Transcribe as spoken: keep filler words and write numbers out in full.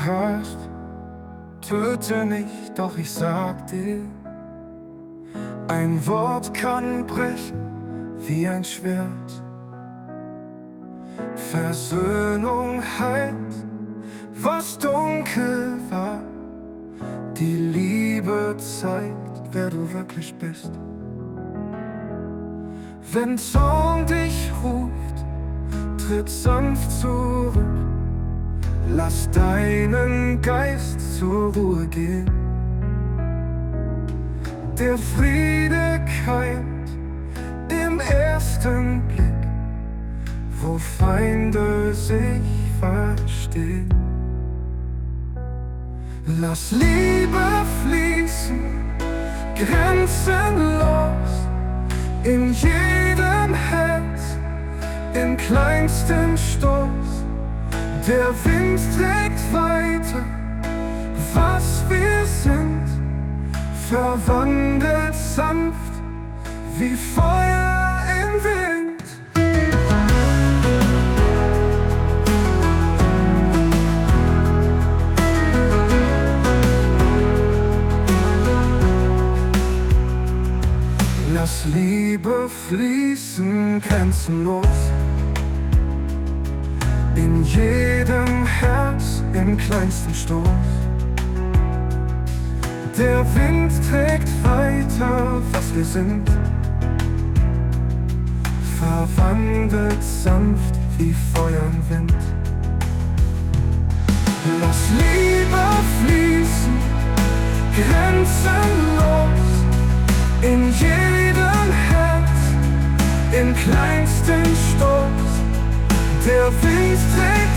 hörst, töte nicht, doch ich sag dir, ein Wort kann brechen wie ein Schwert. Versöhnung heilt, was dunkel war. Die Liebe zeigt, wer du wirklich bist. Wenn Zorn dich ruft, tritt sanft zurück. Lass deinen Geist zur Ruhe gehen. Der Friede keimt im ersten Blick, wo Feinde sich verstehen. Lass Liebe fließen, grenzenlos, in jedem Herz, im kleinsten Stoß. Der Wind trägt weiter, was wir sind, verwandelt sanft wie Feuer im Wind. Lass Liebe fließen, grenzenlos, in jedem Herz, im kleinsten Stoß. Der Wind trägt weiter, was wir sind, verwandelt sanft wie Feuer im Wind. Lass Liebe fließen, grenzenlos, in jedem Herz, im kleinsten Stoß. Der Wind trägt